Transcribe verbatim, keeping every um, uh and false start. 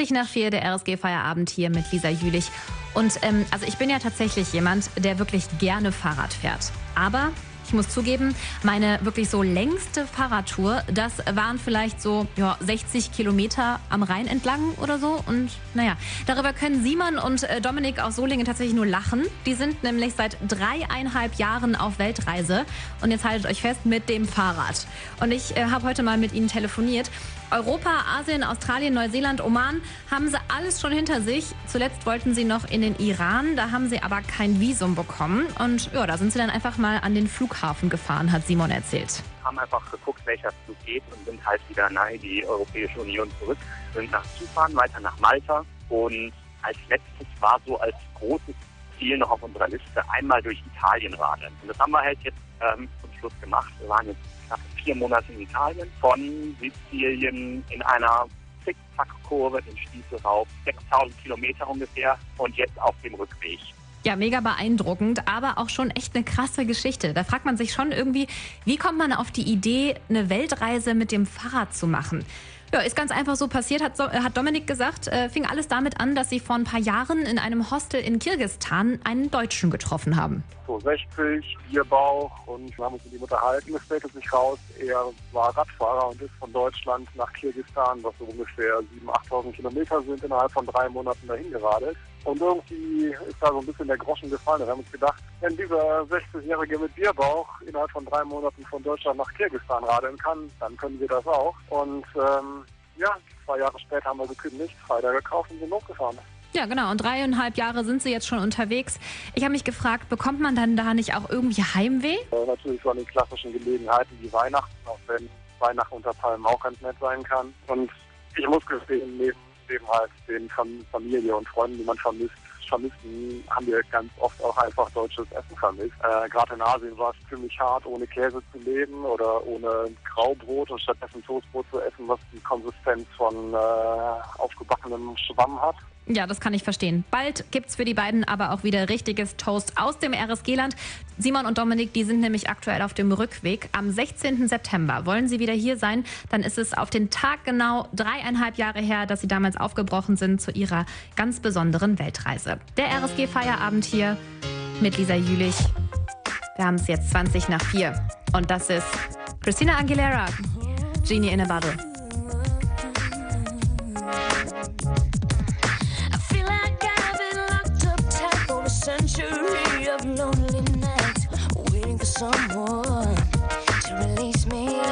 zwanzig nach vier, der R S G-Feierabend hier mit Lisa Jülich. Und ähm, also ich bin ja tatsächlich jemand, der wirklich gerne Fahrrad fährt. Aber ich muss zugeben, meine wirklich so längste Fahrradtour, das waren vielleicht so ja, sechzig Kilometer am Rhein entlang oder so. Und naja, darüber können Simon und äh, Dominik aus Solingen tatsächlich nur lachen. Die sind nämlich seit dreieinhalb Jahren auf Weltreise. Und jetzt haltet euch fest, mit dem Fahrrad. Und ich äh, habe heute mal mit ihnen telefoniert. Europa, Asien, Australien, Neuseeland, Oman haben sie alles schon hinter sich. Zuletzt wollten sie noch in den Iran, da haben sie aber kein Visum bekommen. Und ja, da sind sie dann einfach mal an den Flughafen gefahren, hat Simon erzählt. Haben einfach geguckt, welcher Flug geht und sind halt wieder nahe die Europäische Union zurück. Sind nach Zypern, weiter nach Malta und als letztes war so als großes Ziel noch auf unserer Liste einmal durch Italien radeln. Und das haben wir halt jetzt ähm, zum Schluss gemacht. Wir waren jetzt knapp vier Monate in Italien, von Sizilien in einer Zickzack-Kurve den Stiefel rauf, sechstausend Kilometer ungefähr und jetzt auf dem Rückweg. Ja, mega beeindruckend, aber auch schon echt eine krasse Geschichte. Da fragt man sich schon irgendwie, wie kommt man auf die Idee, eine Weltreise mit dem Fahrrad zu machen? Ja, ist ganz einfach so passiert, hat, hat Dominik gesagt. Äh, fing alles damit an, dass sie vor ein paar Jahren in einem Hostel in Kirgisistan einen Deutschen getroffen haben. So sechzig, Bierbauch und wir haben uns mit ihm unterhalten. Es stellte sich raus, er war Radfahrer und ist von Deutschland nach Kirgisistan, was so ungefähr siebentausend, achttausend Kilometer sind, innerhalb von drei Monaten dahin geradelt. Und irgendwie ist da so ein bisschen der Groschen gefallen. Wir haben uns gedacht, wenn dieser sechzigjährige mit Bierbauch innerhalb von drei Monaten von Deutschland nach Kirgisistan radeln kann, dann können wir das auch. Und ähm, ja, zwei Jahre später haben wir gekündigt, Fahrräder gekauft und sind losgefahren. Ja, genau. Und dreieinhalb Jahre sind sie jetzt schon unterwegs. Ich habe mich gefragt, bekommt man dann da nicht auch irgendwie Heimweh? Äh, natürlich so an den klassischen Gelegenheiten wie Weihnachten, auch wenn Weihnachten unter Palmen auch ganz nett sein kann. Und ich muss gestehen, neben eben halt den Fam- Familie und Freunden, die man vermisst, vermissen, haben wir ganz oft auch einfach deutsches Essen vermisst. Äh, Gerade in Asien war es ziemlich hart, ohne Käse zu leben oder ohne Graubrot und stattdessen Toastbrot zu essen, was die Konsistenz von äh, aufgebackenem Schwamm hat. Ja, das kann ich verstehen. Bald gibt's für die beiden aber auch wieder richtiges Toast aus dem R S G-Land. Simon und Dominik, die sind nämlich aktuell auf dem Rückweg. Am sechzehnten September wollen sie wieder hier sein. Dann ist es auf den Tag genau dreieinhalb Jahre her, dass sie damals aufgebrochen sind zu ihrer ganz besonderen Weltreise. Der R S G-Feierabend hier mit Lisa Jülich. Wir haben es jetzt zwanzig nach vier. Und das ist Christina Aguilera, Genie in a Bottle. Century of lonely nights, waiting for someone to release me.